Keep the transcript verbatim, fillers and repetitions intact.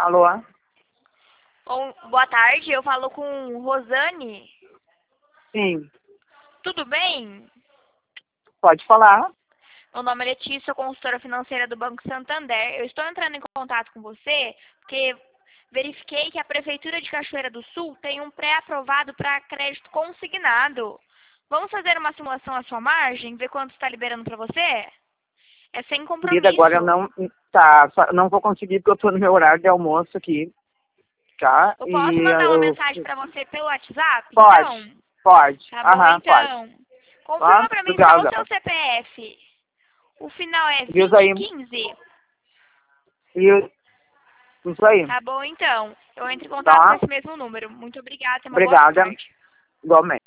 Alô? Bom, boa tarde, eu falo com Rosane. Sim. Tudo bem? Pode falar. Meu nome é Letícia, sou consultora financeira do Banco Santander. Eu estou entrando em contato com você porque verifiquei que a Prefeitura de Cachoeira do Sul tem um pré-aprovado para crédito consignado. Vamos fazer uma simulação à sua margem, ver quanto está liberando para você? É sem compromisso. Querida, agora eu não, tá, só- não vou conseguir porque eu tô no meu horário de almoço aqui, tá? Eu posso E mandar uma eu... mensagem para você pelo WhatsApp, Pode, então? pode. Tá bom, Aham, pode. então. Confirma Tá? para mim só o Obrigada. seu C P F. O final é Diz aí. vinte e quinze. E isso aí. Tá bom, então. Eu entro em contato com Tá? esse mesmo número. Muito obrigada. Tenha uma boa Obrigada. tarde. Igualmente.